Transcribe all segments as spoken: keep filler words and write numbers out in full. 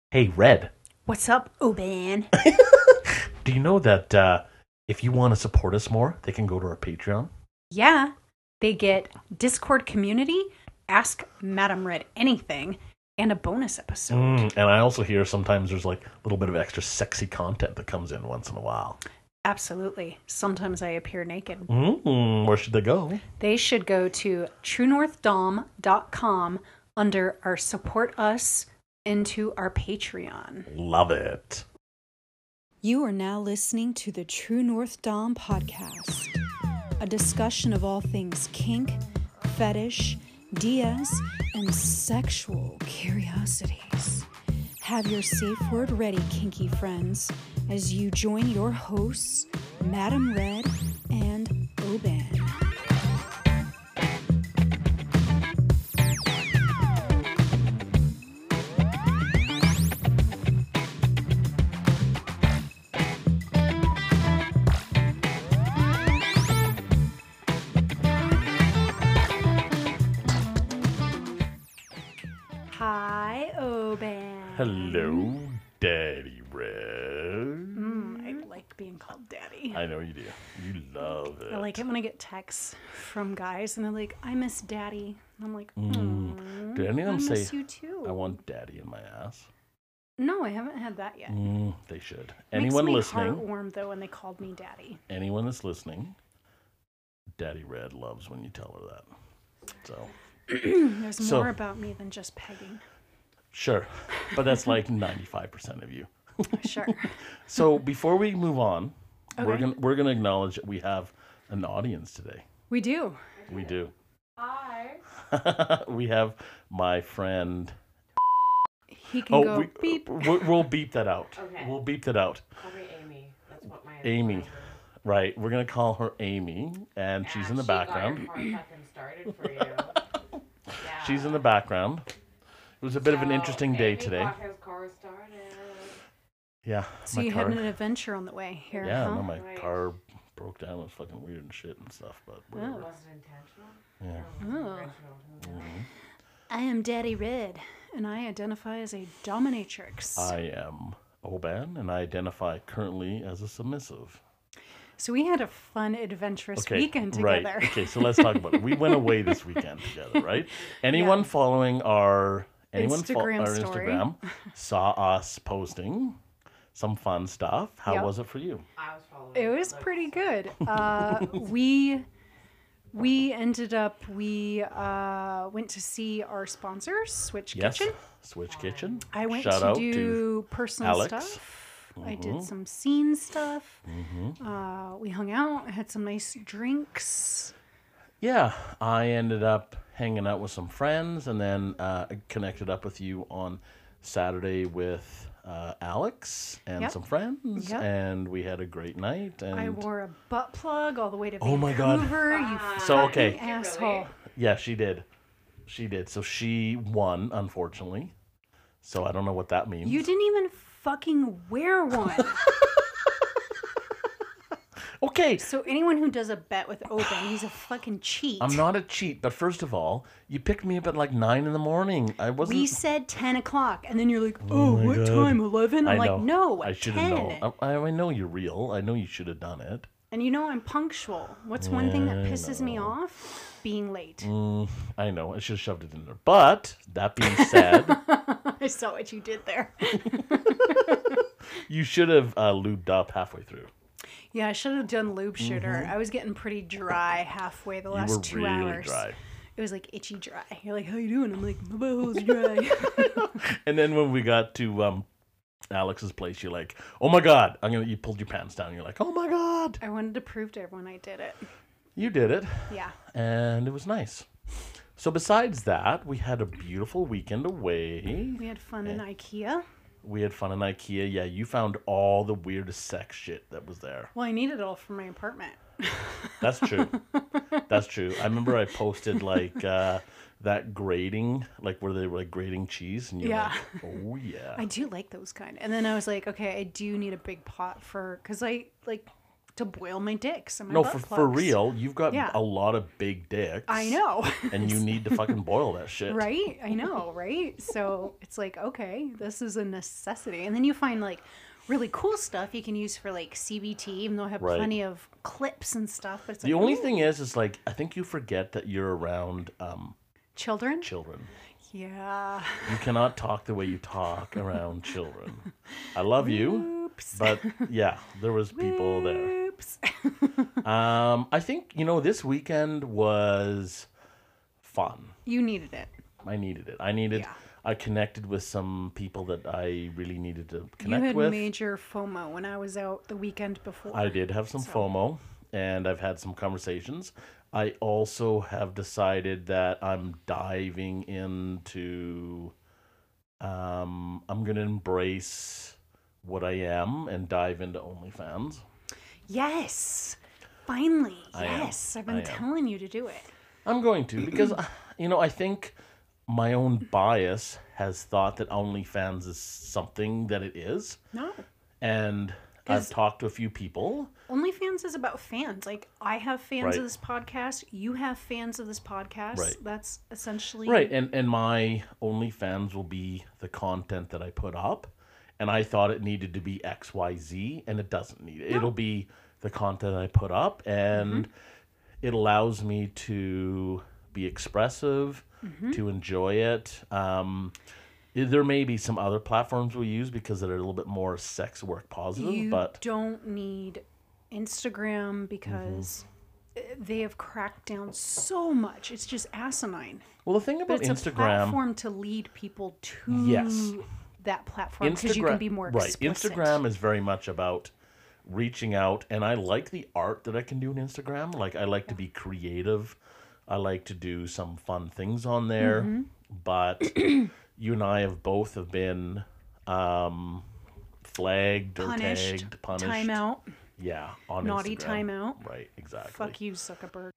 Hey, Red, What's up, Oban? do you know that uh, if you want to support us more, they can go to our Patreon? Yeah, they get Discord community, Ask Madam Red Anything, and a bonus episode. Mm, and I also hear sometimes there's like a little bit of extra sexy content that comes in once in a while. Absolutely. Sometimes I appear naked. Mm, where should they go? They should go to true north dom dot com under our support us into our Patreon. Love it. You are now listening to the True North Dom podcast, a discussion of all things kink, fetish, D S, and sexual curiosities. Have your safe word ready, kinky friends, as you join your hosts, Madam Red and Oban. Hi, Oban. Hello, Daddy Red. Mm, I like being called daddy. I know you do. You love it. I like it when I get texts from guys and they're like, I miss daddy. And I'm like, mm, Did any of them I say, miss you too. I want Daddy in my ass? No, I haven't had that yet. Mm, they should. Makes Anyone me listening, heartwarm though when they called me daddy. anyone that's listening, Daddy Red loves when you tell her that. So. There's So- more about me than just pegging. Sure, but that's like ninety-five percent of you. Sure. So before we move on, we're Okay. gonna we're gonna acknowledge that we have an audience today. We do. We do. Hi. We have my friend. He can Oh, go we, beep. We'll, we'll beep that out. Okay. We'll beep that out. Call me Amy. That's what my Amy. Right. We're gonna call her Amy, and Yeah, she's in the she got background. your car fucking started for you. Yeah. She's in the background. It was a bit of an So, interesting day Amy today. got his car started. Yeah. So my you car. had an adventure on the way here, Yeah. huh? No, my Right. car broke down. It was fucking weird and shit and stuff. But It whatever. wasn't intentional. Yeah. It wasn't Oh. original. Who knows? I am Daddy Red, and I identify as a dominatrix. I am Oban, and I identify currently as a submissive. So we had a fun, adventurous Okay, weekend right. together. Okay, so let's talk about it. We went away this weekend together, right? Anyone Yeah. following our anyone fo- Instagram our story. Instagram saw us posting some fun stuff. How Yep. was it for you? I was following. It was like, pretty good. Uh, we we ended up we uh, went to see our sponsors, Switch Yes, Kitchen. Switch Kitchen. I went Shout to out do personal Alex. stuff. I Mhm. did some scene stuff. Mm-hmm. Uh, we hung out, had some nice drinks. Yeah, I ended up hanging out with some friends, and then uh, connected up with you on Saturday with uh, Alex and Yep. some friends, Yep. and we had a great night. And I wore a butt plug all the way to Oh my God. Vancouver. You Fun. So, okay. fucking asshole. yeah, she did. She did. So she won, unfortunately. So I don't know what that means. You didn't even fucking wear one. Okay, So anyone who does a bet with Open, he's a fucking cheat. I'm not a cheat, but first of all, you picked me up at like nine in the morning. I wasn't. We said ten o'clock, and then you're like, "Oh, my what God. time? Eleven?" I'm I like, know. "No, I at should have ten." known. I, I know you're real. I know you should have done it. And you know I'm punctual. What's one thing that Yeah, I pisses me know. off? Being late. Mm, I know. I should have shoved it in there. But that being said, I saw what you did there. you should have uh, lubed up halfway through. Yeah, I should have done lube shooter. I was getting pretty dry halfway the last Mm-hmm. you were two really hours. dry. It was like itchy dry. You're like, "How you doing?" I'm like, "My butthole's dry." And then when we got to um, Alex's place, you're like, "Oh my God!" I'm gonna. You pulled your pants down. You're like, "Oh my God!" I wanted to prove to everyone I did it. You did it, Yeah. and it was nice. So besides that, we had a beautiful weekend away. We had fun in IKEA. We had fun in IKEA. Yeah, you found all the weirdest sex shit that was there. Well, I need it all for my apartment. That's true. That's true. I remember I posted like uh, that grating, like where they were like grating cheese, and you're Yeah. like, "Oh yeah." I do like those kind. And then I was like, okay, I do need a big pot for, because I like to boil my dicks and my No, butt for, for plugs. real, you've got Yeah. a lot of big dicks. I know. And you need to fucking boil that shit. Right? I know, right? So it's like, okay, this is a necessity. And then you find like really cool stuff you can use for like C B T, even though I have Right. plenty of clips and stuff. But it's The like, only ooh, thing is, is like, I think you forget that you're around um, children? children. Yeah. You cannot talk the way you talk around children. I love you, Oops. but yeah, there was people there. Oops. Um, I think, you know, this weekend was fun. You needed it. I needed it. I needed, Yeah. I connected with some people that I really needed to You connect had with. major FOMO when I was out the weekend before. I did have some FOMO, and I've had some conversations. I also have decided that I'm diving into, um, I'm going to embrace what I am and dive into OnlyFans. Yes. Finally. I am. Yes. I've been I am. telling you to do it. I'm going to because, you know, I think my own bias has thought that OnlyFans is something that it is. No. And I've 'Cause- talked to a few people. OnlyFans is about fans. Like, I have fans Right. of this podcast. You have fans of this podcast. Right. That's essentially... Right, and, and my OnlyFans will be the content that I put up. And I thought it needed to be X Y Z, and it doesn't need it. It'll be the content I put up, and Mm-hmm. it allows me to be expressive, Mm-hmm. to enjoy it. Um, i- there may be some other platforms we use because they're a little bit more sex work positive, You but don't need Instagram because Mm-hmm. they have cracked down so much. It's just asinine. well, the thing about But it's a Instagram, platform to lead people to Yes. that platform because you can be more right? explicit. Instagram is very much about reaching out, and I like the art that I can do on Instagram. Like I like to be creative. I like to do some fun things on there. Mm-hmm. But you and I have both have been um, flagged or Punished. tagged, punished. Timeout. Yeah, on Naughty Instagram. timeout. Right, exactly. Fuck you, Zuckerberg.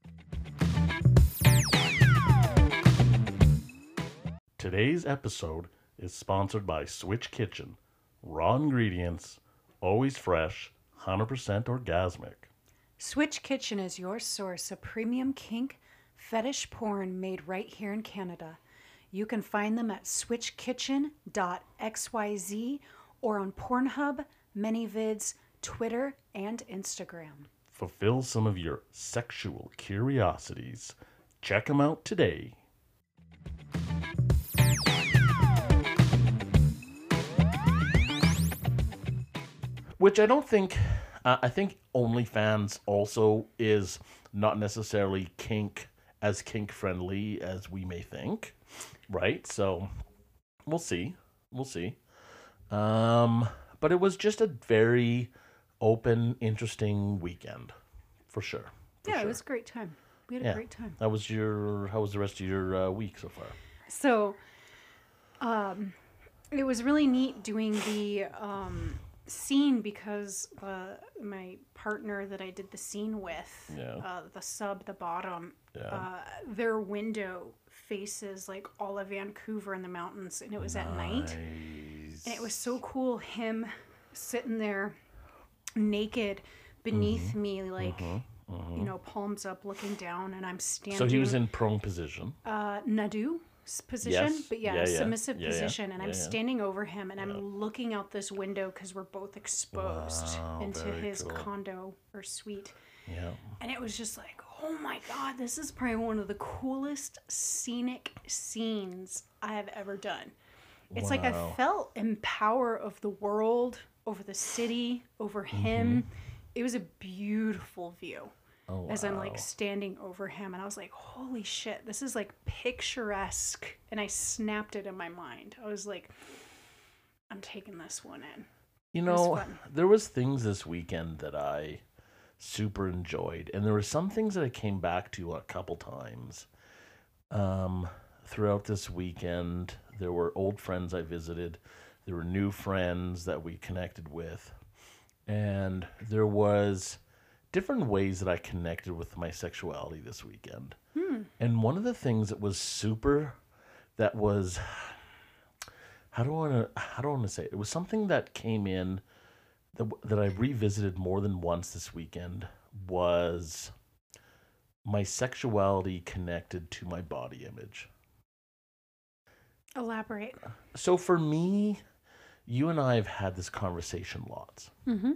Today's episode is sponsored by Switch Kitchen. Raw ingredients, always fresh, one hundred percent orgasmic. Switch Kitchen is your source of premium kink, fetish porn made right here in Canada. You can find them at switch kitchen dot x y z or on Pornhub, ManyVids, Twitter, and Instagram. Fulfill some of your sexual curiosities. Check them out today. Which I don't think, uh, I think OnlyFans also is not necessarily kink, as kink friendly as we may think, right? So we'll see. We'll see. Um, but it was just a very open, interesting weekend, for sure. For Yeah, sure. it was a great time. We had a Yeah. great time. How was your? How was the rest of your uh, week so far? So, um, it was really neat doing the um, scene because uh, my partner that I did the scene with, Yeah. uh, the sub, the bottom, Yeah. uh, their window faces like all of Vancouver in the mountains, and it was at night, Nice. and it was so cool. Him sitting there naked beneath Mm-hmm. me, like. You know, palms up, looking down, and I'm standing. So he was in prone position. uh, Nadu position, Yes. but yeah, Yeah, yeah. submissive Yeah, yeah. position, and I'm Yeah, yeah. standing over him, and I'm looking out this window because we're both exposed Wow, into very his cool. condo or suite, Yeah. and it was just like, oh my god, this is probably one of the coolest scenic scenes I have ever done. It's like I Wow. felt in power of the world, over the city, over him. It was a beautiful view. Oh, As I'm like wow. standing over him, and I was like, holy shit, this is like picturesque. And I snapped it in my mind. I was like, I'm taking this one in. You was know, fun. there was things this weekend that I super enjoyed, and there were some things that I came back to a couple times. Um, throughout this weekend, there were old friends I visited. There were new friends that we connected with, and there was different ways that I connected with my sexuality this weekend. And one of the things that was super, that was, how do I want to, how do I want to say it? It was something that came in that, that I revisited more than once this weekend was my sexuality connected to my body image. Elaborate. So for me, you and I have had this conversation lots. Mm-hmm.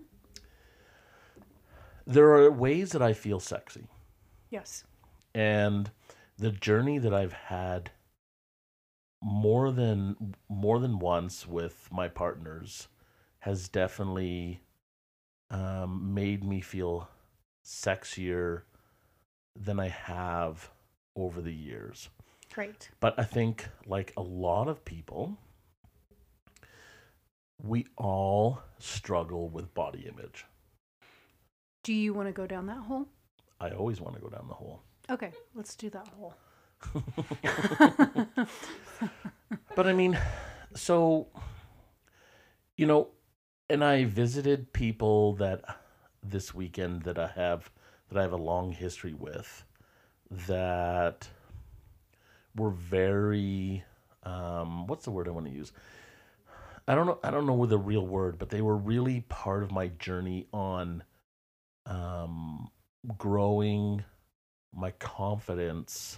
There are ways that I feel sexy. Yes. And the journey that I've had more than more than once with my partners has definitely um, made me feel sexier than I have over the years. Great. But I think, like a lot of people, we all struggle with body image. Do you want to go down that hole? I always want to go down the hole. Okay, let's do that hole. But I mean, so, you know, and I visited people that this weekend that I have, that I have a long history with, that were very, um, what's the word I want to use? I don't know. I don't know the real word, but they were really part of my journey on um, growing my confidence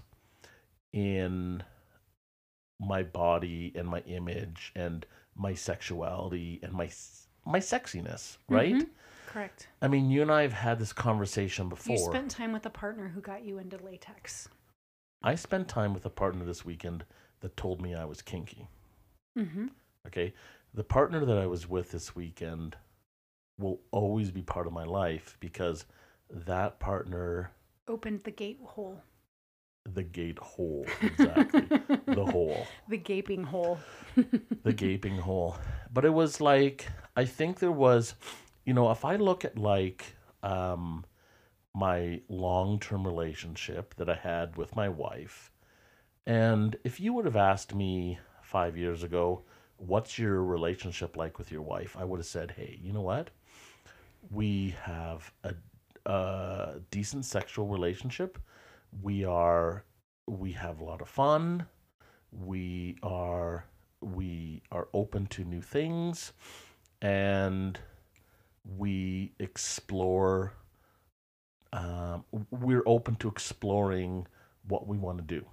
in my body and my image and my sexuality and my my sexiness, right? Mhm. Correct. I mean, you and I have had this conversation before. You spent time with a partner who got you into latex. I spent time with a partner this weekend that told me I was kinky. Mm-hmm. Okay? The partner that I was with this weekend will always be part of my life because that partner... Opened the gate hole. The gate hole, exactly. The hole. The gaping hole. The gaping hole. But it was like, I think there was, you know, if I look at like um, my long-term relationship that I had with my wife, and if you would have asked me five years ago, what's your relationship like with your wife? I would have said, hey, you know what? We have a, a decent sexual relationship. We are, we have a lot of fun. We are, we are open to new things, and we explore. Um, we're open to exploring what we want to do.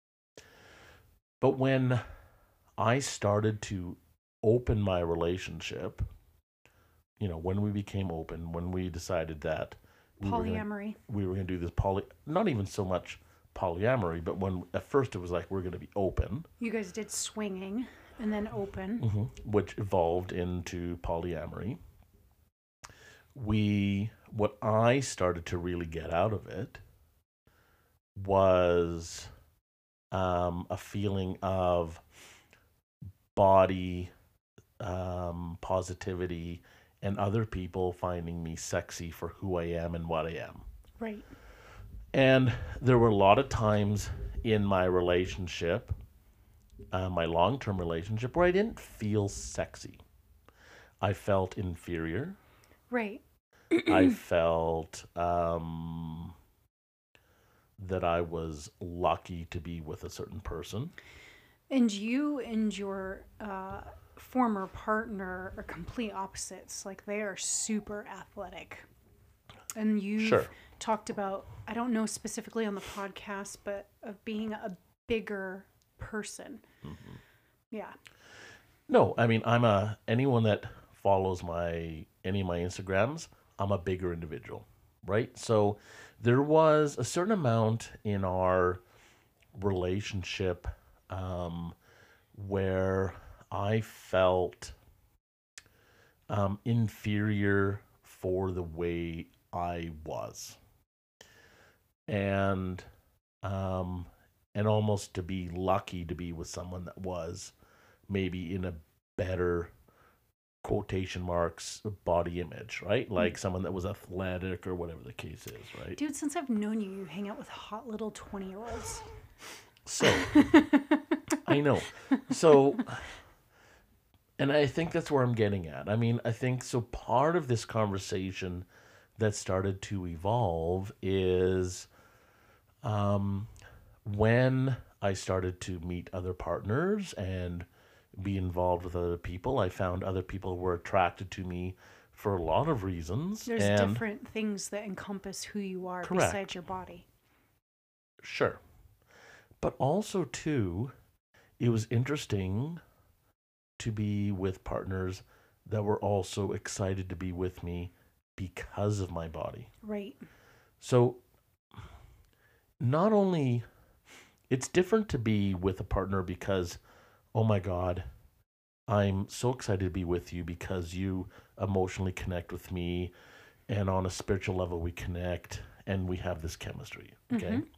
But when I started to open my relationship, you know, when we became open, when we decided that we Polyamory. Were gonna, we were going to do this poly, not even so much polyamory, but when at first it was like we're going to be open. You guys did swinging and then open. Mm-hmm, which evolved into polyamory. We, what I started to really get out of it was um, a feeling of body um, positivity and other people finding me sexy for who I am and what I am. Right. And there were a lot of times in my relationship, uh, my long-term relationship, where I didn't feel sexy. I felt inferior. Right. I felt um, that I was lucky to be with a certain person. And you and your uh, former partner are complete opposites. Like, they are super athletic. And you've Sure. talked about, I don't know specifically on the podcast, but of being a bigger person. Mm-hmm. Yeah. No, I mean, I'm a, anyone that follows my, any of my Instagrams, I'm a bigger individual, right? So there was a certain amount in our relationship um, where I felt um, inferior for the way I was. And um, and almost to be lucky to be with someone that was maybe in a better, quotation marks, body image, right? Like someone that was athletic or whatever the case is, right? Dude, since I've known you, you hang out with hot little twenty-year-olds. So, I know. So, and I think that's where I'm getting at. I mean, I think, so part of this conversation that started to evolve is um, when I started to meet other partners and be involved with other people, I found other people were attracted to me for a lot of reasons. There's and different things that encompass who you are Correct. besides your body. Sure. But also, too, it was interesting to be with partners that were also excited to be with me because of my body. Right. So, not only, it's different to be with a partner because, oh my God, I'm so excited to be with you because you emotionally connect with me, and on a spiritual level we connect and we have this chemistry. Okay. Mm-hmm.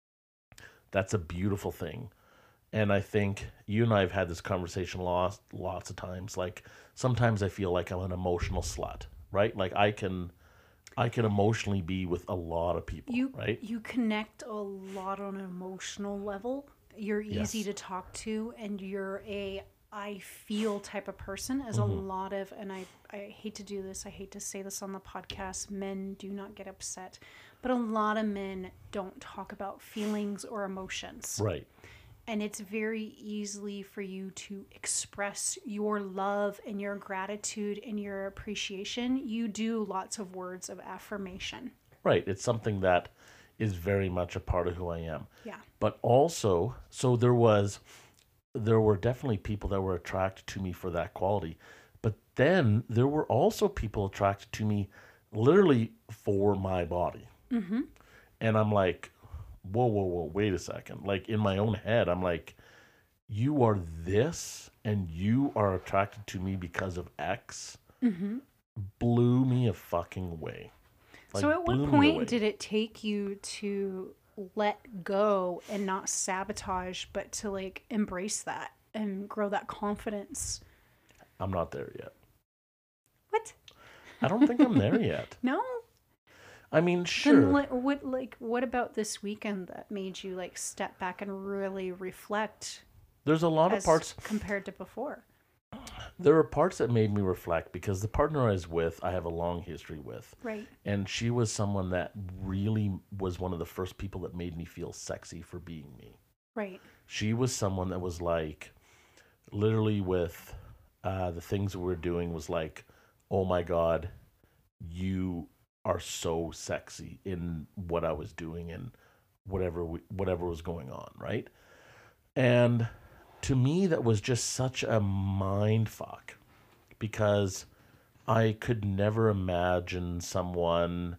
That's a beautiful thing. And I think you and I have had this conversation lots, lots of times. Like, sometimes I feel like I'm an emotional slut, right? Like I can, I can emotionally be with a lot of people, You right? you connect a lot on an emotional level. You're easy Yes. to talk to, and you're a I feel type of person. As Mm-hmm. a lot of, and I I hate to do this. I hate to say this on the podcast. Men do not get upset, but a lot of men don't talk about feelings or emotions. Right. And it's very easily for you to express your love and your gratitude and your appreciation. You do lots of words of affirmation. Right. It's something that is very much a part of who I am. Yeah. But also, so there was, there were definitely people that were attracted to me for that quality. But then there were also people attracted to me literally for my body. Mm-hmm. And I'm like, whoa, whoa, whoa, wait a second. Like, in my own head, I'm like, you are this and you are attracted to me because of X. Mm-hmm. Blew me a fucking away. Like, So at blew what me away. point did it take you to let go and not sabotage, but to like embrace that and grow that confidence? I'm not there yet. What? I don't think I'm there yet. No? I mean, Then sure. what, what like what about this weekend that made you like step back and really reflect There's a lot of as parts. compared to before? There were parts that made me reflect because the partner I was with, I have a long history with. Right. And she was someone that really was one of the first people that made me feel sexy for being me. Right. She was someone that was like, literally with uh, the things we were doing was like, oh my God, you are so sexy in what I was doing and whatever we, whatever was going on, right? And to me, that was just such a mind fuck because I could never imagine someone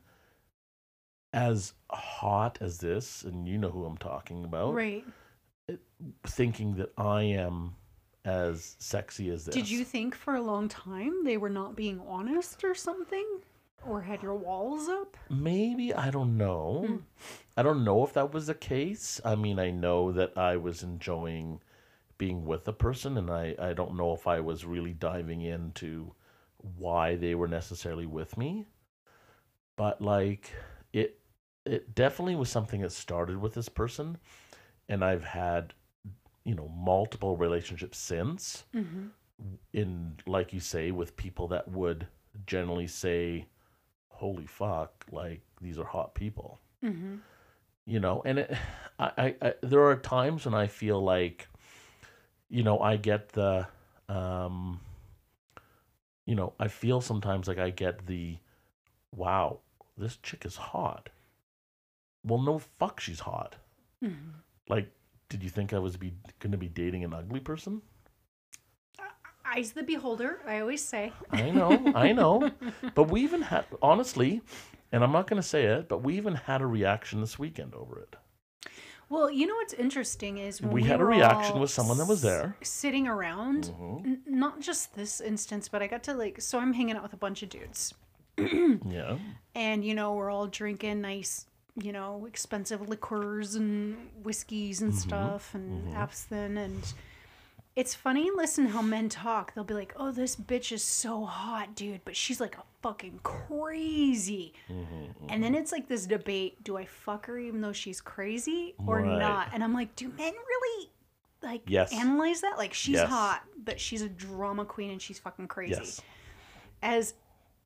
as hot as this, and you know who I'm talking about, Right. thinking that I am as sexy as this. Did you think for a long time they were not being honest or something? Or had your walls up? Maybe, I don't know. Hmm. I don't know if that was the case. I mean, I know that I was enjoying being with a person, and I, I don't know if I was really diving into why they were necessarily with me. But, like, it it definitely was something that started with this person, and I've had, you know, multiple relationships since, Mm-hmm. in, like you say, with people that would generally say, holy fuck, like, these are hot people. Mm-hmm. You know, and it, I, I, I, there are times when I feel like, you know, I get the, um, you know, I feel sometimes like I get the, wow, this chick is hot. Well, no, fuck, she's hot. Mm-hmm. Like, did you think I was be going to be dating an ugly person? Eyes of the beholder, I always say. I know, I know. But we even had, honestly, and I'm not going to say it, but we even had a reaction this weekend over it. Well, you know what's interesting is when We we, had a were reaction all with someone that was there. s- sitting around. Mhm. N- not just this instance, but I got to like, so I'm hanging out with a bunch of dudes, Yeah. and you know we're all drinking nice, you know, expensive liqueurs and whiskeys and stuff, and absinthe, and it's funny. Listen how men talk. They'll be like, "Oh, this bitch is so hot, dude, but she's like a fucking crazy." And then it's like this debate: do I fuck her even though she's crazy or Right. not? And I'm like, do men really like Yes. analyze that? Like, she's Yes. hot, but she's a drama queen and she's fucking crazy. Yes. As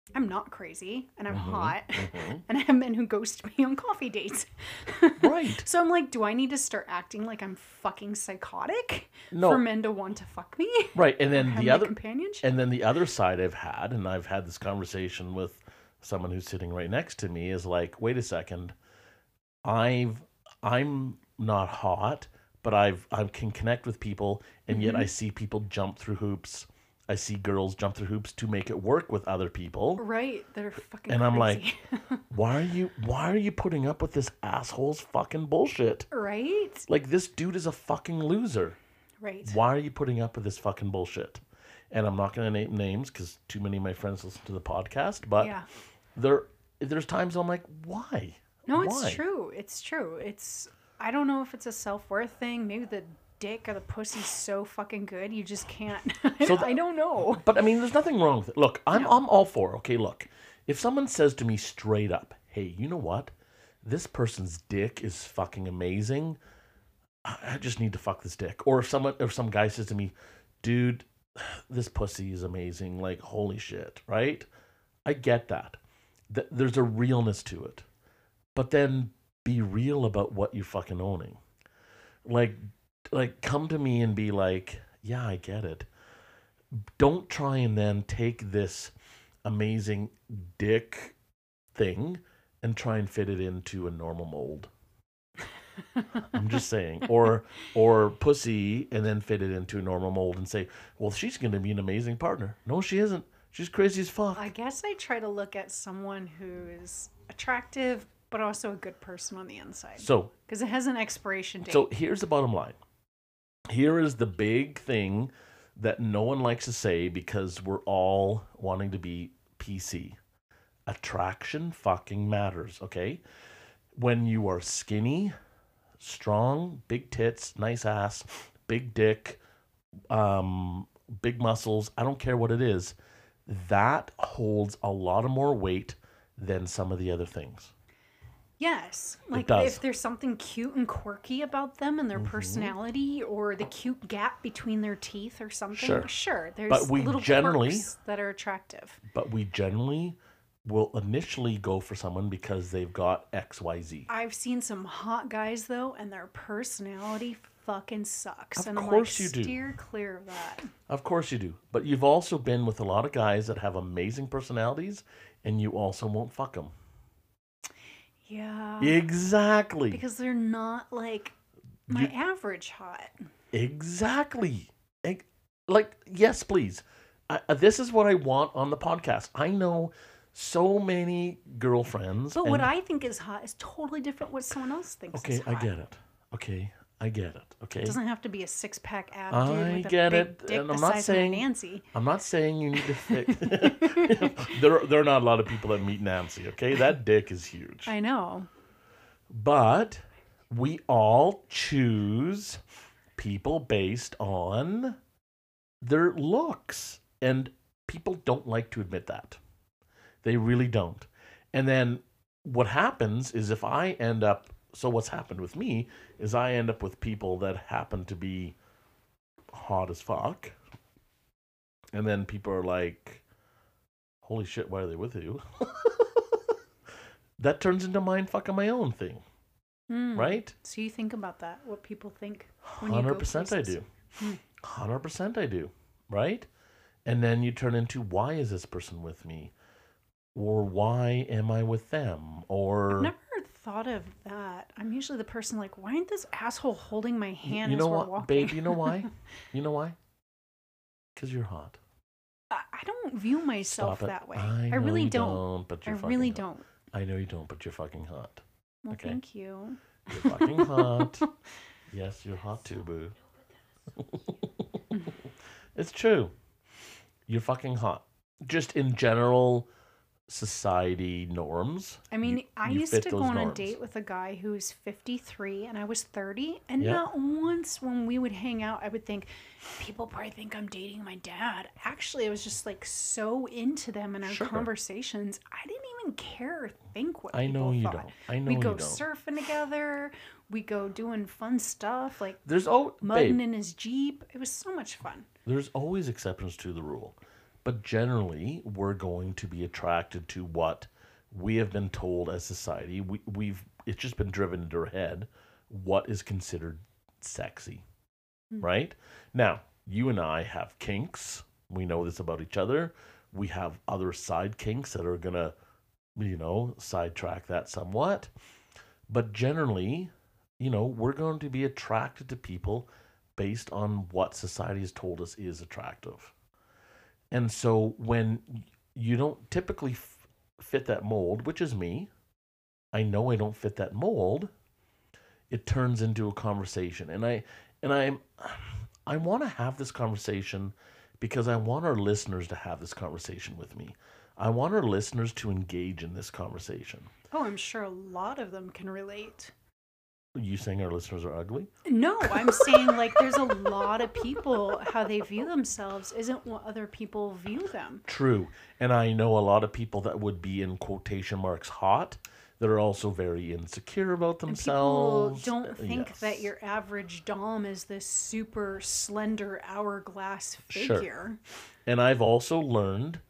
I'm not crazy, and I'm Mhm, hot, mhm. and I have men who ghost me on coffee dates. Right. So I'm like, do I need to start acting like I'm fucking psychotic No. for men to want to fuck me? Right, and Or then have the my other companionship? and then the other side I've had, and I've had this conversation with someone who's sitting right next to me, is like, wait a second, I've I'm not hot, but I've I can connect with people, and yet I see people jump through hoops. I see girls jump through hoops to make it work with other people. Right, that are fucking And I'm like, crazy. why are you why are you putting up with this asshole's fucking bullshit? Right? Like, this dude is a fucking loser. Right. Why are you putting up with this fucking bullshit? And I'm not going to name names because too many of my friends listen to the podcast. But Yeah. there, there's times I'm like, why? No, it's Why? true. It's true. It's, I don't know if it's a self-worth thing. Maybe the dick or the pussy's so fucking good you just can't. So I don't know. But I mean, there's nothing wrong with it. Look, I'm No. I'm all for. Okay, look, if someone says to me straight up, "Hey, you know what? This person's dick is fucking amazing. I I just need to fuck this dick." Or if someone, if some guy says to me, "Dude, this pussy is amazing. Like, holy shit," right? I get that. Th- There's a realness to it, but then be real about what you're fucking owning. Like, like come to me and be like, "Yeah, I get it." Don't try and then take this amazing dick thing and try and fit it into a normal mold. I'm just saying. Or or pussy and then fit it into a normal mold and say, well, she's going to be an amazing partner. No, she isn't. She's crazy as fuck. I guess I try to look at someone who's attractive, but also a good person on the inside. So, Because it has an expiration date. so here's the bottom line. Here is the big thing that no one likes to say because we're all wanting to be P C. Attraction fucking matters, okay? When you are skinny, strong, big tits, nice ass, big dick, um, big muscles, I don't care what it is, that holds a lot of more weight than some of the other things. Yes. Like does. if there's something cute and quirky about them and their personality or the cute gap between their teeth or something, Sure. sure, there's But we little generally- quirks that are attractive. But we generally will initially go for someone because they've got X Y Z. I've seen some hot guys though, and their personality fucking sucks. Of and I'm course like, you do. steer clear of that. Of course you do. But you've also been with a lot of guys that have amazing personalities and you also won't fuck them. Yeah. Exactly. Because they're not like my You- average hot. Exactly. Ex- Like, yes, please. I, uh, this is what I want on the podcast. I know so many girlfriends. But what and- I think is hot is totally different what someone else thinks Okay, is I hot. get it. Okay, I get it. Okay. It doesn't have to be a six pack ab I dude with a get big it, dick and the I'm not size saying- of my Nancy. I'm not saying you need to fix. there, there are not a lot of people that meet Nancy. Okay, that dick is huge. I know. But we all choose people based on their looks. And people don't like to admit that. They really don't. And then what happens is if I end up, so what's happened with me is I end up with people that happen to be hot as fuck. And then people are like, holy shit, why are they with you? That turns into mind fucking my own thing, Hmm. right? So you think about that, what people think when you one go hundred percent I places. do. one hundred percent I do, right? And then you turn into, why is this person with me? Or why am I with them? Or, Never thought of that. I'm usually the person like, why ain't this asshole holding my hand you as know we're what, walking? babe, you know why? You know why? Because you're hot. I, I don't view myself Stop it. that way. I, I, know really you don't. don't. But I you're fucking really hot. don't. I know you don't, but you're fucking hot. Well, Okay. thank you. You're fucking hot. Yes, you're hot too, boo. It's true. You're fucking hot. Just in general society norms. I mean, you- I you used fit to those go on a norms. date with a guy who's fifty-three and I was thirty. And Yeah. not once when we would hang out, I would think, people probably think I'm dating my dad. Actually, I was just like so into them in our Sure. conversations. I didn't even care or think what I people know you thought. don't. I know we you go don't. surfing together. We go doing fun stuff like There's oh, mudding babe, in his Jeep. It was so much fun. there's always exceptions to the rule. But generally, we're going to be attracted to what we have been told as society. We, we've it's just been driven into our head what is considered sexy, Hmm. right? Now, you and I have kinks. We know this about each other. We have other side kinks that are gonna, you know, sidetrack that somewhat. But generally, you know, we're going to be attracted to people based on what society has told us is attractive. And so when you don't typically f- fit that mold, which is me, I know I don't fit that mold, it turns into a conversation. And I and I I want to have this conversation because I want our listeners to have this conversation with me. I want our listeners to engage in this conversation. Oh, I'm sure a lot of them can relate. Are you saying our listeners are ugly? No, I'm saying like there's a lot of people, how they view themselves isn't what other people view them. True. And I know a lot of people that would be in quotation marks hot that are also very insecure about And themselves. people don't think Yes. that your average dom is this super slender hourglass Sure. figure. And I've also learned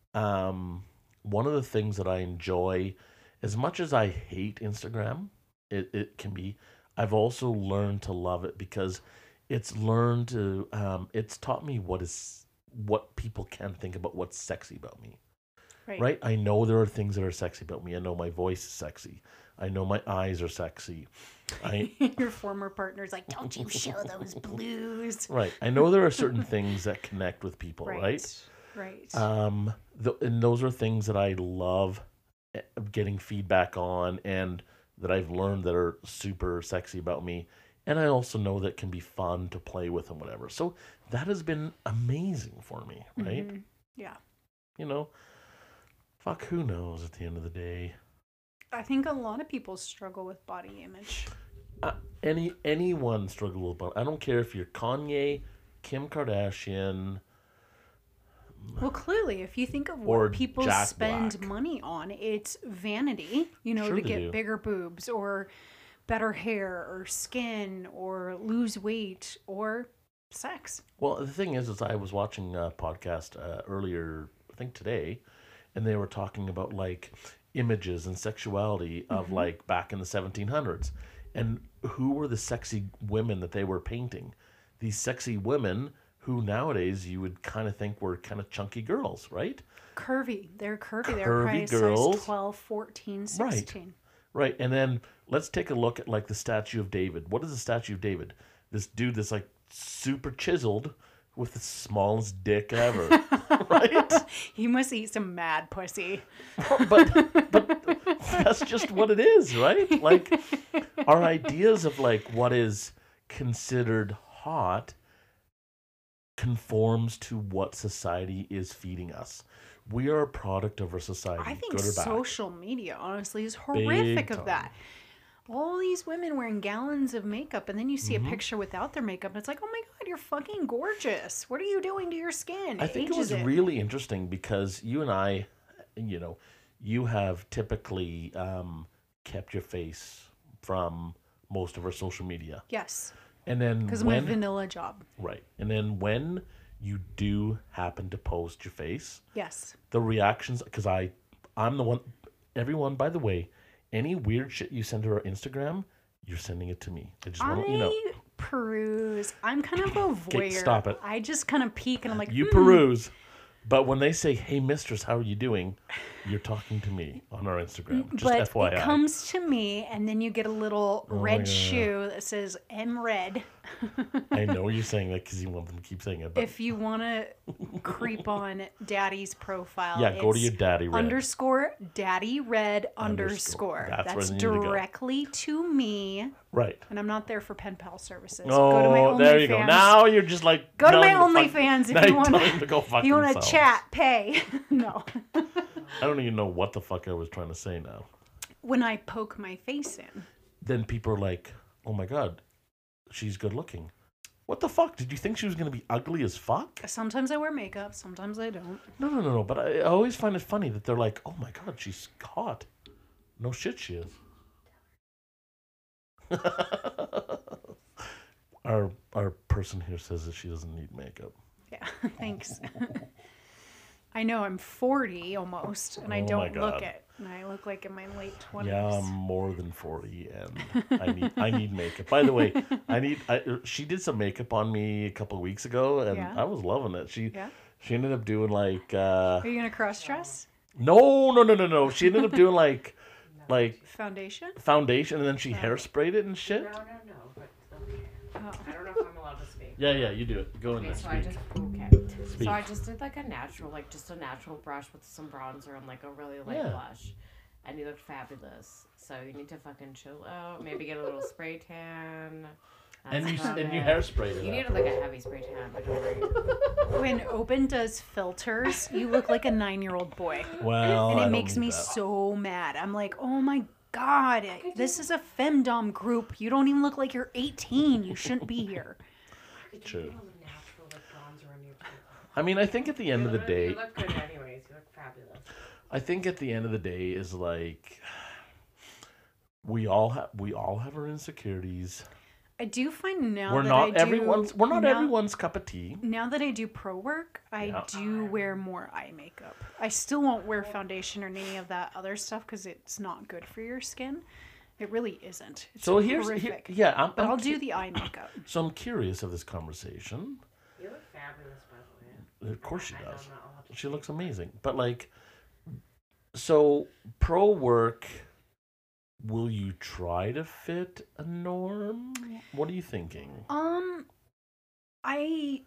um, one of the things that I enjoy, as much as I hate Instagram, it, it can be, I've also learned to love it because it's learned to, um, it's taught me what is, what people can think about what's sexy about me. Right. Right? I know there are things that are sexy about me. I know my voice is sexy. I know my eyes are sexy. I Your former partner's like, don't you show those blues. right. I know there are certain things that connect with people, right? Right. Right. Um, th- and those are things that I love eh, getting feedback on and that I've learned that are super sexy about me. And I also know that can be fun to play with and whatever. So that has been amazing for me, right? Mhm. Yeah. You know, fuck, who knows at the end of the day. I think a lot of people struggle with body image. Uh, any anyone struggle with, I don't care if you're Kanye, Kim Kardashian, Well, clearly, if you think of Or what people Jack spend Black. money on, it's vanity, you know, Sure to they get do. bigger boobs or better hair or skin or lose weight or sex. Well, the thing is, is I was watching a podcast uh, earlier, I think today, and they were talking about like images and sexuality of Mm-hmm. like back in the seventeen hundreds, and who were the sexy women that they were painting? These sexy women who nowadays you would kind of think were kind of chunky girls, right? Curvy. They're curvy. They're Curvy probably girls. size twelve, fourteen, Right. sixteen. Right, and then let's take a look at like the Statue of David. What is the Statue of David? This dude that's like super chiseled with the smallest dick ever, right? He must eat some mad pussy. but but that's just what it is, right? Like our ideas of like what is considered hot conforms to what society is feeding us. We are a product of our society, I think good or bad. social media, honestly, is horrific time. of that. All these women wearing gallons of makeup, and then you see Mm-hmm. a picture without their makeup, and it's like, oh my God, you're fucking gorgeous. What are you doing to your skin? I think it ages was really interesting because you and I, you know, you have typically um, kept your face from most of our social media. Yes, And then because of my when, vanilla job. right. And then when you do happen to post your face, Yes. the reactions, because I, I'm the one, everyone, by the way, any weird shit you send to our Instagram, you're sending it to me. I just want to let you know. I peruse. I'm kind of a voyeur. Okay, stop it. I just kind of peek, and I'm like, You hmm. peruse. But when they say, hey, mistress, how are you doing? You're talking to me on our Instagram. Just But F Y I. it comes to me, and then you get a little red yeah. shoe that says M Red. I know you're saying that because you want them to keep saying it. But If you want to creep on Daddy's profile, yeah, go to it's your daddy red. underscore Daddy Red Underscore. underscore. That's That's, where you need to go. directly to me, Right. and I'm not there for pen pal services. Oh, go to my there you go. OnlyFans. Now you're just like Go to my telling the fuck- OnlyFans now if you you're want telling them to go fuck If you want to themselves. chat, pay. No. I don't even know what the fuck I was trying to say now. When I poke my face in. Then people are like, oh my God, she's good looking. What the fuck? Did you think she was going to be ugly as fuck? Sometimes I wear makeup, sometimes I don't. No, no, no, no. But I, I always find it funny that they're like, oh my God, she's hot. No shit, she is. our our person here says that she doesn't need makeup. Yeah, thanks. I know I'm forty almost, and I Oh my don't look God. it. And I look like in my late twenties. Yeah, I'm more than forty, and I need I need makeup. By the way, I need. I, she did some makeup on me a couple of weeks ago, and Yeah? I was loving it. She Yeah? she ended up doing like uh, Are you gonna cross dress? no no no no no. She ended up doing like like Foundation? foundation, and then she hairsprayed it and shit. No, no, no. But okay. Oh. I don't know if I'm allowed to speak. Yeah yeah, you do it. Go in Okay, there. so I Speak. just okay. Speak. So I just did like a natural, like just a natural brush with some bronzer and like a really light Yeah. blush, and you look fabulous. So you need to fucking chill out. Maybe get a little spray tan. And That's you about and you it. hairsprayed it. You need after. like a heavy spray tan, but don't worry. When Open does filters, you look like a nine-year-old boy. Well, And I it don't makes need me that. so mad. I'm like, oh my God, this is a femdom group. You don't even look like you're eighteen. You shouldn't be here. True. You need a little natural like bronzer on your cheek. I mean, I think at the end of the day, You look good anyways. You look fabulous. I think at the end of the day is like we all have we all have our insecurities. I do find now We're that not I do, everyone's we're not now, everyone's cup of tea. Now that I do pro work, I Yeah. do wear more eye makeup. I still won't wear foundation or any of that other stuff because it's not good for your skin. It really isn't. It's So here's here, horrific. yeah, I'm, But I'm I'll cu- do the eye makeup. So I'm curious of this conversation. You look fabulous, by the way. Of course she I know does. I'm not allowed to She speak. looks amazing. But like, so pro work, will you try to fit a norm? What are you thinking? Um, I,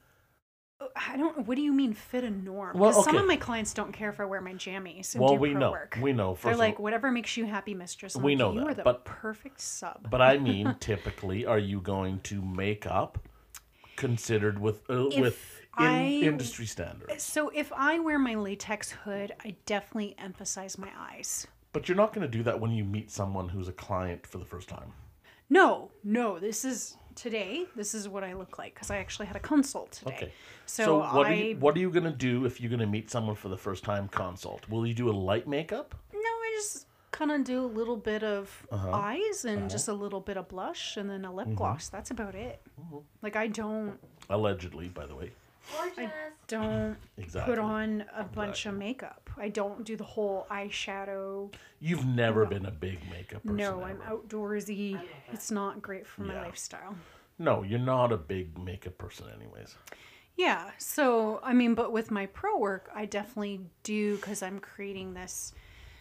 I don't. What do you mean fit a norm? Well, Because some okay. of my clients don't care if I wear my jammies and Well, do we pro know, work. we know. First They're of like, all, whatever makes you happy, mistress. I'm We like, know you that, are the but- perfect sub. but I mean, typically, are you going to make up considered with uh, If with in, I- industry standards? So if I wear my latex hood, I definitely emphasize my eyes. But you're not going to do that when you meet someone who's a client for the first time. No, no, this is today. This is what I look like because I actually had a consult today. Okay. So, So, what I are you what are you going to do if you're going to meet someone for the first time consult? Will you do a light makeup? no, I just kind of do a little bit of Uh-huh. eyes and just a little bit of blush and then a lip gloss. That's about it. Like I don't Allegedly, by the way. Gorgeous. don't Exactly. put on a bunch of makeup. I don't do the whole eyeshadow. You've never been a big makeup person. No, I'm ever. outdoorsy. It's not great for my Yeah. lifestyle. No, you're not a big makeup person, anyways. Yeah. So, I mean, but with my pro work, I definitely do because I'm creating this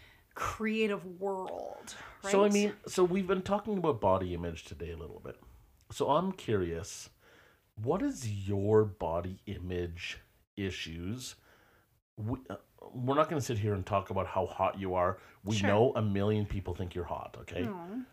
creative world. Right? So I mean, so we've been talking about body image today a little bit. So I'm curious, what is your body image issues? We, uh, we're not going to sit here and talk about how hot you are. We Sure. know a million people think you're hot, okay? Aw.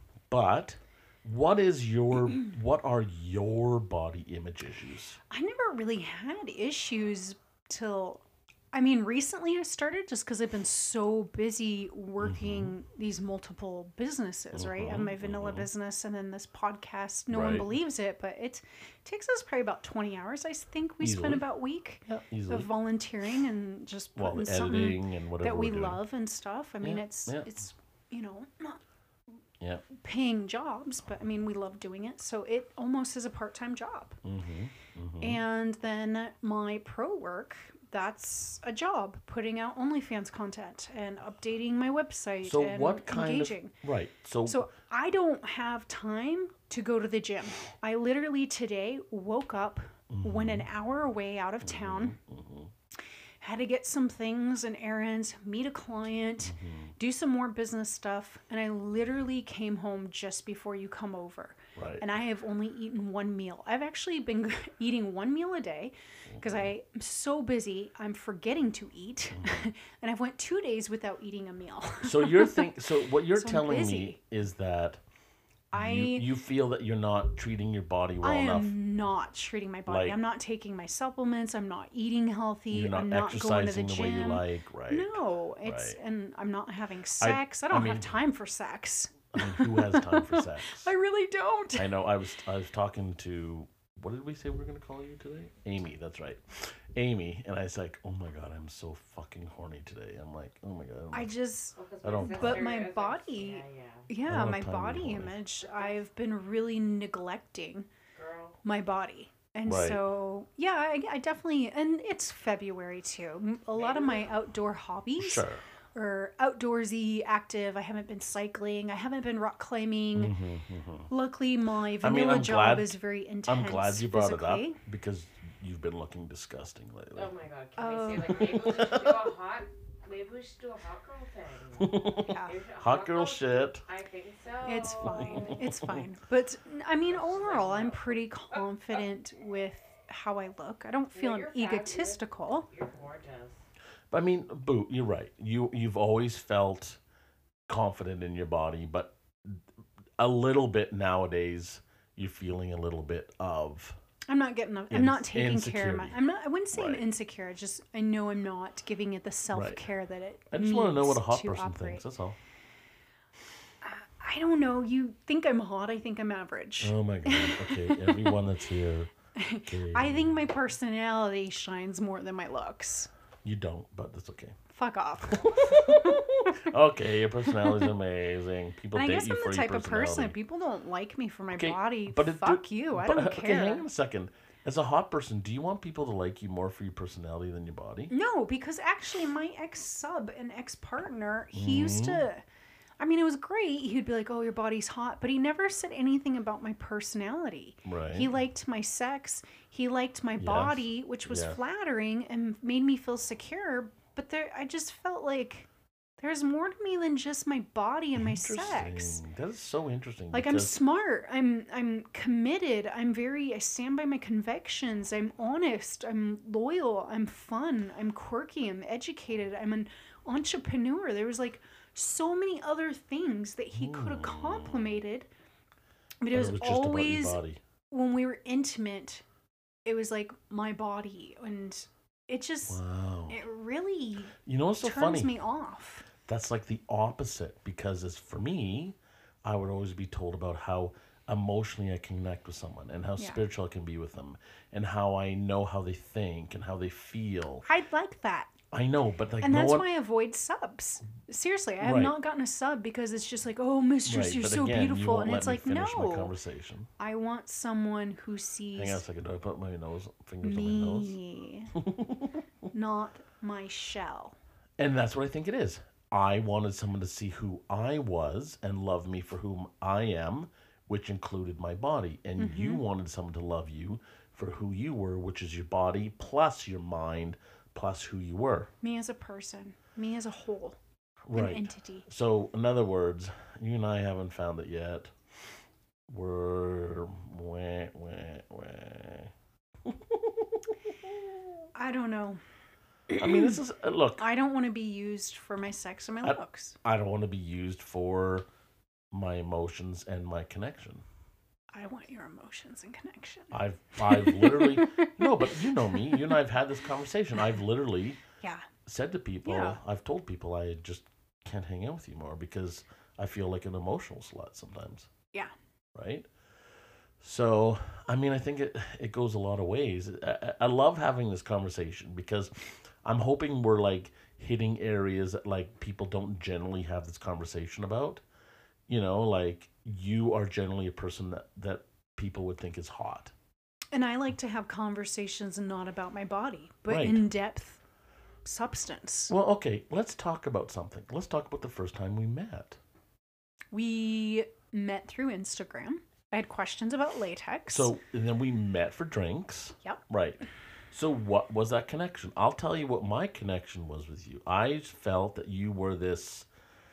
But what is your what are your body image issues? I never really had issues till, I mean, recently I started just because I've been so busy working Mm-hmm. these multiple businesses, right? And my vanilla business and then this podcast. No one Right. believes it, but it takes us probably about twenty hours, I think we Easily. spend about a week Yeah, easily. of volunteering and just Well, putting the something editing and whatever that we we're doing. love and stuff. I mean, Yeah, it's, yeah. it's, you know, not Yeah. paying jobs, but I mean, we love doing it. So it almost is a part-time job. Mm-hmm. And then my pro work, that's a job, putting out OnlyFans content and updating my website So and what kind engaging. of right? So, So I don't have time to go to the gym. I literally today woke up, went an hour away out of town, had to get some things and errands, meet a client, do some more business stuff, and I literally came home just before you come over. right. And I have only eaten one meal. I've actually been eating one meal a day because I'm so busy. I'm forgetting to eat, and I've went two days without eating a meal. So you're think so what you're So I'm telling me busy. is that I you, you feel that you're not treating your body well I enough. am not treating my body. Like- I'm not taking my supplements. I'm not eating healthy. You're not I'm not going to the exercising the, way gym. you like, right? No, it's Right. and I'm not having sex. I, I don't mean- have time for sex. I mean, who has time for sex? I really don't. I know. I was I was talking to what did we say we were going to call you today? Amy. That's right, Amy. And I was like, oh my god, I'm so fucking horny today. I'm like, oh my god. I just Well, 'cause I don't- my But sister my is a- body- Yeah, yeah. yeah, have my time to be body horny. image. I've been really neglecting Girl. my body. And Right. so, yeah, I, I definitely, and it's February too. M- A lot of my outdoor hobbies Sure. are outdoorsy, active. I haven't been cycling. I haven't been rock climbing. Luckily, my I mean, vanilla I'm job glad. is very intense. I'm glad you brought physically. it up because you've been looking disgusting lately. Oh my god, can Oh. we say like maybe we should do a hot maybe we should do a hot girl thing. Yeah. Is it Hot girl shit. I think so. It's fine. It's fine. But I mean, overall, I'm pretty confident with how I look. I don't feel No, I'm you're fabulous. egotistical. You're gorgeous. I mean, Boo, you're right. You you've always felt confident in your body, but a little bit nowadays you're feeling a little bit of I'm not getting. I'm In- not taking care of my. insecurity. I'm not. I wouldn't say I'm Right. insecure. It's just I know I'm not giving it the self care that it. I just want to know what a needs hot to person operate. thinks. That's all. I don't know. You think I'm hot? I think I'm average. Oh my god. Okay, everyone that's here. Okay. I think my personality shines more than my looks. You don't, but that's okay. Fuck off. Okay, your personality's amazing. People And I date guess you I'm for the your type of person. personality. People don't like me for my Okay, body. but it- Fuck you. I but- don't Okay, care. hang on a second. As a hot person, do you want people to like you more for your personality than your body? No, because actually my ex sub and ex partner, he used Mm-hmm. to. I mean, it was great. He'd be like, "Oh, your body's hot," but he never said anything about my personality. Right. He liked my sex. He liked my body, which was Yes. flattering and made me feel secure. But there, I just felt like there's more to me than just my body and my sex. Interesting. That is so interesting. Like I'm because- smart. I'm I'm committed. I'm very. I stand by my convictions. I'm honest. I'm loyal. I'm fun. I'm quirky. I'm educated. I'm an entrepreneur. There was like so many other things that he could have complimented, but it but was, it was just always about your body. when we were intimate. It was like my body, and it just Wow. it really You know what's so turns funny? me off. That's like the opposite because as for me, I would always be told about how emotionally I connect with someone and how Yeah. spiritual I can be with them and how I know how they think and how they feel. I'd like that. I know, but like And no that's one. why I avoid subs. Seriously, I have Right. not gotten a sub because it's just like, oh, mistress, Right, you're but so again, you beautiful. won't And let it's me like, finish my no. conversation. I want someone who sees Hang on a second. Do I put my nose fingers on my nose? me, not my shell. And that's what I think it is. I wanted someone to see who I was and love me for whom I am, which included my body. And Mm-hmm. you wanted someone to love you for who you were, which is your body plus your mind plus who you were. Me as a person, me as a whole, Right. an entity. So, in other words, you and I haven't found it yet. We're wah, wah, wah. I don't know. I mean, this is uh, look. I don't want to be used for my sex or my I- looks. I don't want to be used for my emotions and my connection. I want your emotions and connection. I've I've literally no, but you know me. You and I've had this conversation. I've literally Yeah. said to people, Yeah. I've told people I just can't hang out with you more because I feel like an emotional slut sometimes. Yeah. Right. So I mean, I think it it goes a lot of ways. I, I I love having this conversation because I'm hoping we're like hitting areas that like people don't generally have this conversation about. You know, like you are generally a person that, that people would think is hot. And I like to have conversations not about my body, but Right. in depth substance. Well, okay, let's talk about something. Let's talk about the first time we met. We met through Instagram. I had questions about latex. So, and then we met for drinks. Yep. Right. So, what was that connection? I'll tell you what my connection was with you. I felt that you were this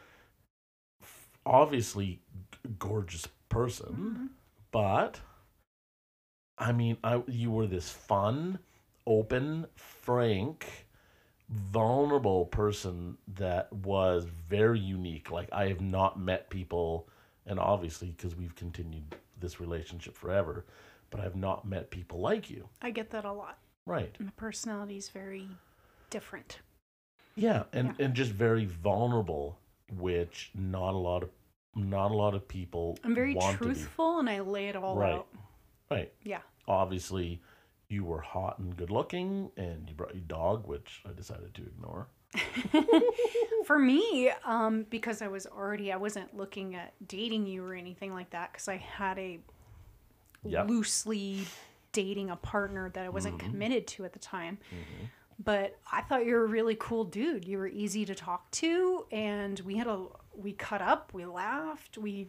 obviously g- gorgeous person, Mhm. but I mean, I you were this fun, open, frank, vulnerable person that was very unique. Like I have not met people, and obviously because we've continued this relationship forever, but I've not met people like you. I get that a lot. Right. My personality is very different. Yeah, and, Yeah. and just very vulnerable, which not a lot of not a lot of people I'm very want to be. truthful and I lay it all Right. out. Right. Yeah. Obviously, you were hot and good looking, and you brought your dog, which I decided to ignore. For me, um, because I was already, I wasn't looking at dating you or anything like that because I had a Yep. loosely dating a partner that I wasn't Mm-hmm. committed to at the time. Mm-hmm. But I thought you were a really cool dude. You were easy to talk to, and we had a we cut up, we laughed, we.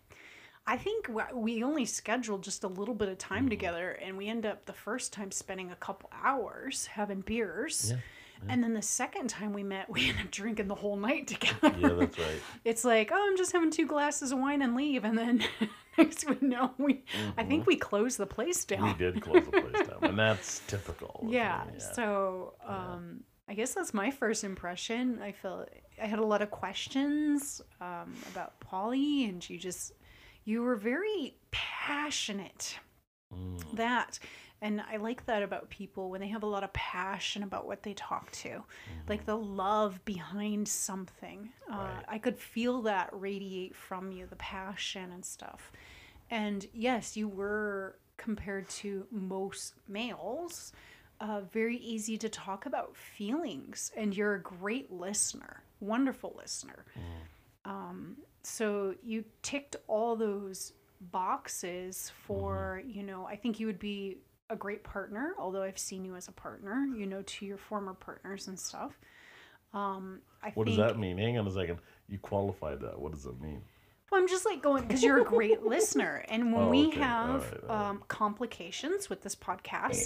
I think w- we only scheduled just a little bit of time Mm-hmm. together, and we ended up the first time spending a couple hours having beers. Yeah. And then the second time we met, we ended up drinking the whole night together. Yeah, that's right. It's like, oh, I'm just having two glasses of wine and leave. And then next we know, we, I think we closed the place down. We did close the place down, and that's typical. of Yeah. me, yeah. So um, I guess that's my first impression. I felt I had a lot of questions um, about Polly, and you just, you were very passionate. Mm. That. And I like that about people when they have a lot of passion about what they talk to, Mm-hmm. like the love behind something. Uh, Right. I could feel that radiate from you, the passion and stuff. And yes, you were, compared to most males, uh, very easy to talk about feelings. And you're a great listener, wonderful listener. Mm. Um, so you ticked all those boxes for, Mm-hmm. you know, I think you would be a great partner, although I've seen you as a partner, you know, to your former partners and stuff. Um, I What think, does that mean? Hang on a second. You qualified that. What does it mean? Well, I'm just like going, because you're a great listener. And when Oh, we okay. have All right, all right. um, complications with this podcast,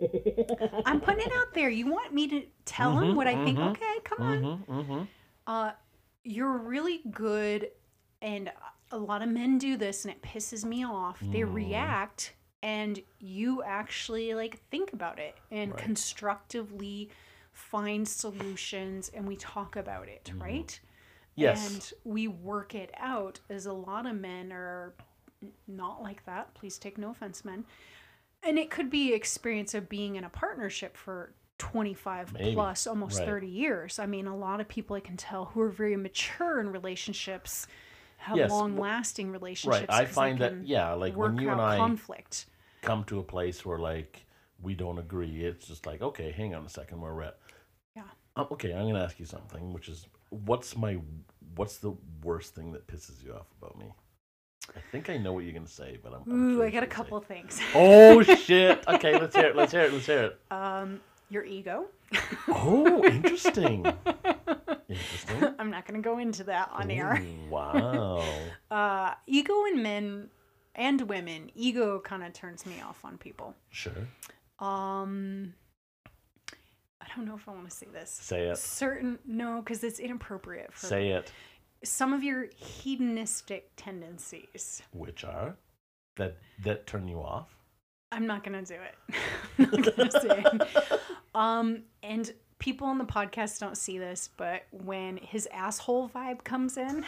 I'm putting it out there. You want me to tell him what I think? Okay, come on. Mm-hmm, mm-hmm. Uh, you're really good, and a lot of men do this, and it pisses me off. They Mm. react, and you actually like think about it and Right. constructively find solutions, and we talk about it, right? Mm-hmm. Yes. And we work it out, as a lot of men are n- not like that. Please take no offense, men. And it could be experience of being in a partnership for twenty-five Maybe. plus, almost Right. thirty years. I mean, a lot of people I can tell who are very mature in relationships have Yes. long-lasting relationships. Right. I 'cause they find that, can yeah, like when work you and out I conflict. come to a place where, like, we don't agree, it's just like, okay, hang on a second, where we're at. Yeah. Um, okay, I'm going to ask you something, which is, what's my, what's the worst thing that pisses you off about me? I think I know what you're going to say, but I'm, I'm Ooh, I curious got a what you say. couple of things. Oh, shit. Okay, let's hear it. Let's hear it. Let's hear it. Um, your ego. Oh, interesting. Interesting. I'm not going to go into that on air. Ooh, wow. Uh, ego in men and women, ego kind of turns me off on people. Sure. Um, I don't know if I want to say this. Say it. Certain, no, because it's inappropriate for Say it. some of your hedonistic tendencies. Which are? That that turn you off? I'm not gonna do it. I'm not gonna say it. Um, and people on the podcast don't see this, but when his asshole vibe comes in,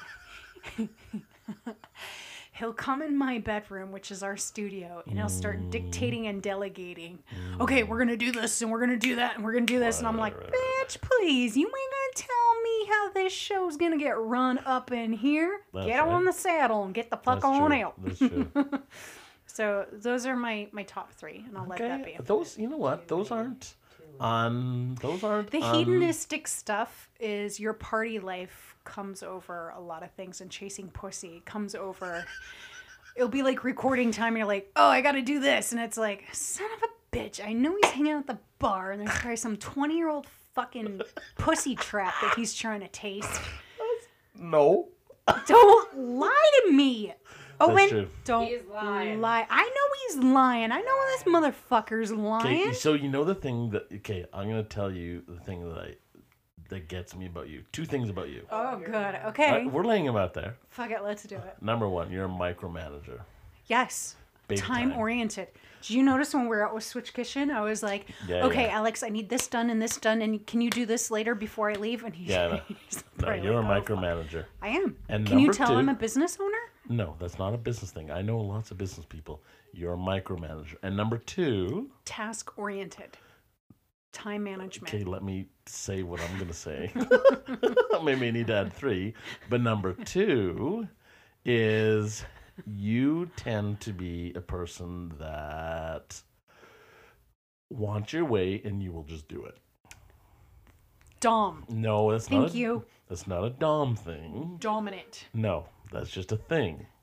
he'll come in my bedroom, which is our studio, and he'll start dictating and delegating. Okay, we're gonna do this, and we're gonna do that, and we're gonna do this, and I'm like, Right, right, right, bitch, please, you ain't gonna tell me how this show's gonna get run up in here. That's Get on right. the saddle and get the fuck That's on true. out. That's true. So those are my my top three, and I'll let that be. Those, you know what? Those aren't on. Those aren't The on- hedonistic stuff is your party life comes over a lot of things, and chasing pussy comes over. It'll be like recording time, and you're like, oh, I gotta do this. And it's like, son of a bitch, I know he's hanging out at the bar, and there's probably some twenty year old fucking pussy trap that he's trying to taste. No. Don't lie to me. Owen, That's true. don't He's lying. lie. I know he's lying. I know this motherfucker's lying. Okay, so you know the thing that. Okay, I'm gonna tell you the thing that I that gets me about you. Two things about you. Oh, good. Okay. Uh, we're laying them out there. Fuck it. Let's do it. Number one, you're a micromanager. Yes. Big Time time. oriented. Did you notice when we were out with Switch Kitchen, I was like, Yeah, okay, yeah. Alex, I need this done and this done, and can you do this later before I leave? And he's, Yeah, no. he's No, probably you're a like, "Oh, fuck." micromanager. I am. And can you number tell two- I'm a business owner? No, that's not a business thing. I know lots of business people. You're a micromanager. And number two, Task oriented. Time management. okay, let me say what I'm going to say. Maybe I need to add three. But number two is you tend to be a person that wants your way and you will just do it. Dom. No, that's Thank not a, you. That's not a dom thing. Dominant. No, that's just a thing.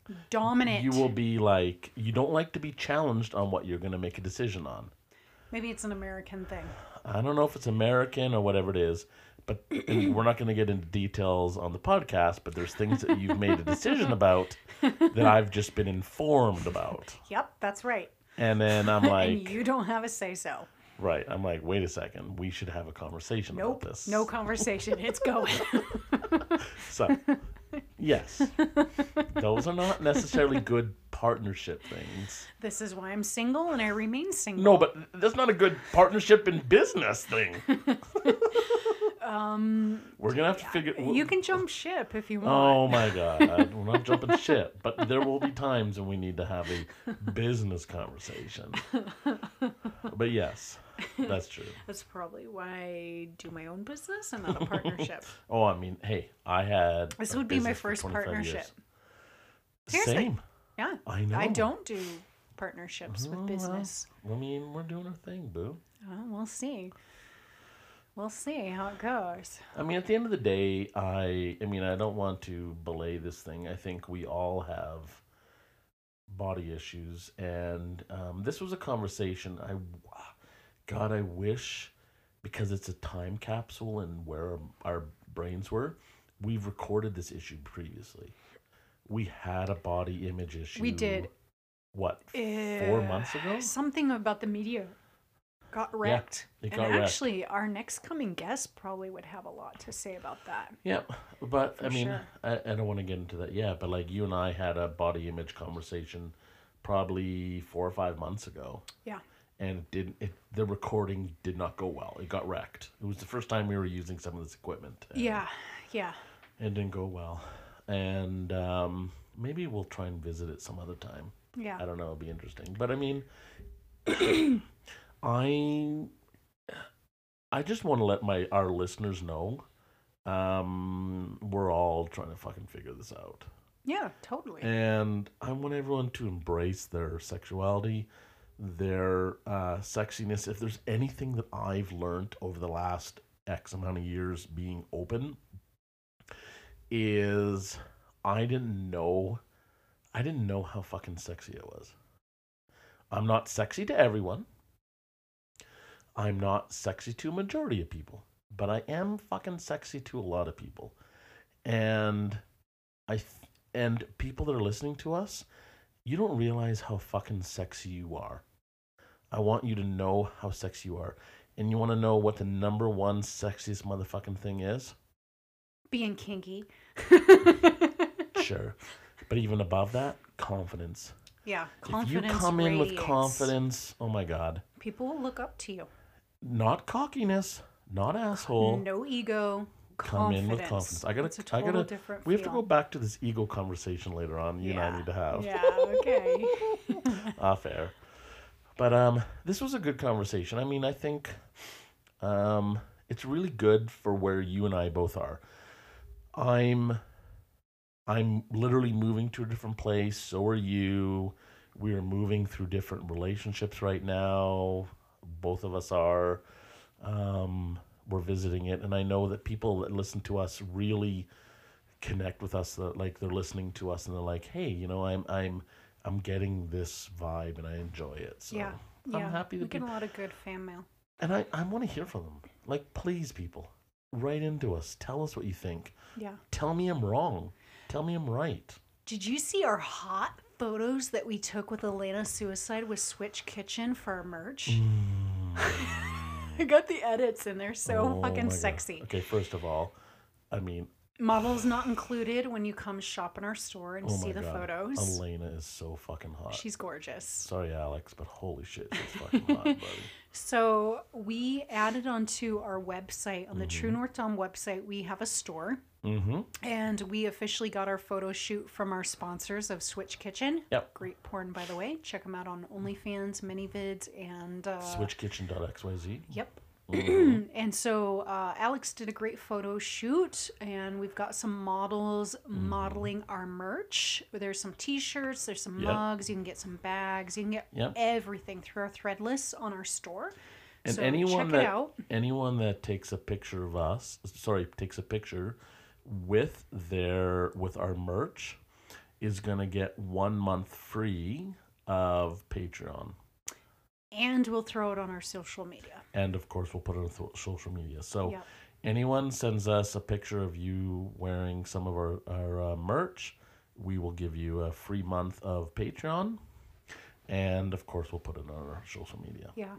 Dominant. You will be like, you don't like to be challenged on what you're going to make a decision on. Maybe it's an American thing. I don't know if it's American or whatever it is, but and we're not going to get into details on the podcast, but there's things that you've made a decision about that I've just been informed about. Yep, that's right. And then I'm like... and you don't have a say-so. Right. I'm like, wait a second. We should have a conversation nope, about this. No conversation. It's going. So, yes. Those are not necessarily good partnership things. This is why I'm single and I remain single. No, but that's not a good partnership in business thing. um, We're going to have to figure... You can jump ship if you want. Oh, my God. I, we're not jumping ship. But there will be times when we need to have a business conversation. But yes, that's true. That's probably why I do my own business and not a partnership. Oh, I mean, hey, I had... This would be my first partnership. Years. Seriously. Same. Yeah. I know. I don't do partnerships Oh, with business. Well, I mean, we're doing our thing, boo. Well, we'll see. We'll see how it goes. I mean, at the end of the day, I I mean, I don't want to belay this thing. I think we all have body issues, and um, this was a conversation. I, God, I wish, because it's a time capsule and where our brains were, we've recorded this issue previously. We had a body image issue. We did. What, Uh, four months ago? Something about the media got wrecked. Yeah, it and got wrecked. actually, our next coming guest probably would have a lot to say about that. Yeah, but For I mean, sure. I, I don't want to get into that yet, but like you and I had a body image conversation probably four or five months ago. Yeah. And it didn't, it, the recording did not go well. It got wrecked. It was the first time we were using some of this equipment. and Yeah, yeah. It didn't go well. And um, maybe we'll try and visit it some other time. Yeah. I don't know. It'll be interesting. But I mean, I I just want to let my our listeners know um, we're all trying to fucking figure this out. Yeah, totally. And I want everyone to embrace their sexuality, their uh, sexiness. If there's anything that I've learned over the last X amount of years being open, is I didn't know, I didn't know how fucking sexy it was. I'm not sexy to everyone. I'm not sexy to a majority of people, but I am fucking sexy to a lot of people. And I, th- and people that are listening to us, you don't realize how fucking sexy you are. I want you to know how sexy you are. And you want to know what the number one sexiest motherfucking thing is? Being kinky. Sure. But even above that, confidence. Yeah, If confidence you come in with radiates. confidence, oh my God. People will look up to you. Not cockiness, not asshole. No ego. Come Confidence. in with confidence. I gotta, It's a I total gotta. different We have to feel. go back to this ego conversation later on. You and I need to have. Yeah, okay. Ah, fair. But um, this was a good conversation. I mean, I think um, it's really good for where you and I both are. I'm, I'm literally moving to a different place. So are you. We are moving through different relationships right now. Both of us are. Um, we're visiting it, and I know that people that listen to us really connect with us. That like they're listening to us, and they're like, "Hey, you know, I'm, I'm, I'm getting this vibe, and I enjoy it." So Yeah. I'm Yeah. happy We that get a people, lot of good fan mail. and I, I want to hear from them. Like, please, people, write into us. Tell us what you think. Yeah. Tell me I'm wrong. Tell me I'm right. Did you see our hot photos that we took with Elena Suicide with Switch Kitchen for our merch? I got the edits and they're so Mm. Oh my fucking God. sexy. Okay, first of all, I mean, Models not included when you come shop in our store and oh see my the God, photos. Elena is so fucking hot. She's gorgeous. Sorry, Alex, but holy shit, she's fucking hot, buddy. So we added onto our website, on the Mm-hmm. True North Dom website, we have a store. Mm-hmm. And we officially got our photo shoot from our sponsors of Switch Kitchen. Yep. Great porn, by the way. Check them out on OnlyFans, ManyVids, and... Uh, switch kitchen dot x y z. Yep. Mm-hmm. And so uh, Alex did a great photo shoot, and we've got some models Mm-hmm. modeling our merch. There's some T-shirts, there's some Yep. mugs, you can get some bags, you can get Yep. everything through our Threadless on our store. And so anyone check that it out. anyone that takes a picture of us, sorry, takes a picture with their with our merch, is going to get one month free of Patreon. And we'll throw it on our social media. And, of course, we'll put it on th- social media. So Yep. anyone sends us a picture of you wearing some of our, our uh, merch, we will give you a free month of Patreon. And, of course, we'll put it on our social media. Yeah.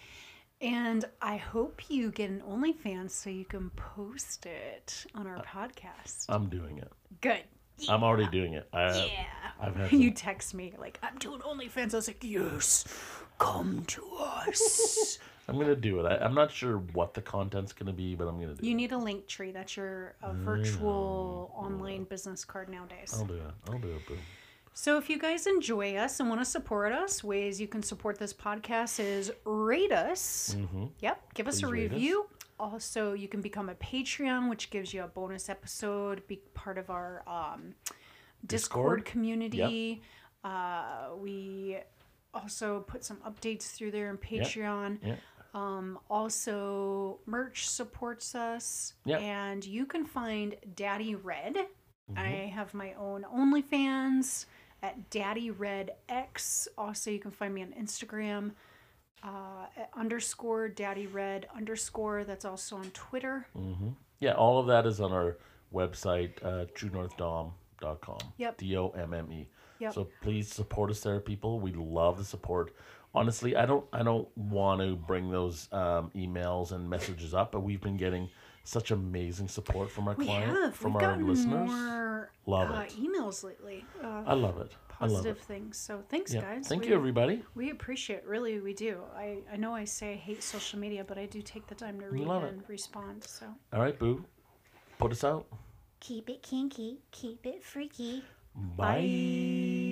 And I hope you get an OnlyFans so you can post it on our podcast. I'm doing it. Good. I'm already doing it. I, Yeah. I've had You some- text me like, I'm doing OnlyFans. I was like, yes, come to us. I'm going to do it. I, I'm not sure what the content's going to be, but I'm going to do You it. need a link tree. That's your uh, virtual online business card nowadays. I'll do it. I'll do it, boo. So if you guys enjoy us and want to support us, ways you can support this podcast is rate us. Mm-hmm. Yep. Give us Please a rate us. review. Also, you can become a Patreon, which gives you a bonus episode, be part of our um, Discord, Discord? community. Uh, we also put some updates through there in Patreon. Yeah. Um, also, merch supports us. Yep. And you can find Daddy Red. Mm-hmm. I have my own OnlyFans at Daddy Red X. Also, you can find me on Instagram uh, at underscore Daddy Red underscore. That's also on Twitter. Mm-hmm. Yeah, all of that is on our website, uh, true north dom dot com. Yep. D O M M E. Yep. So please support us there, people. We love the support. Honestly, I don't I don't want to bring those um, emails and messages up, but we've been getting such amazing support from our We client, have. from We've our gotten listeners. more Love uh, it. emails lately. Uh, I love it. I love positive it. things. So thanks, Yeah. guys. Thank we, you, everybody. We appreciate it. Really, we do. I, I know I say I hate social media, but I do take the time to read love it. and respond. So All right, boo. Put us out. Keep it kinky, keep it freaky. Bye.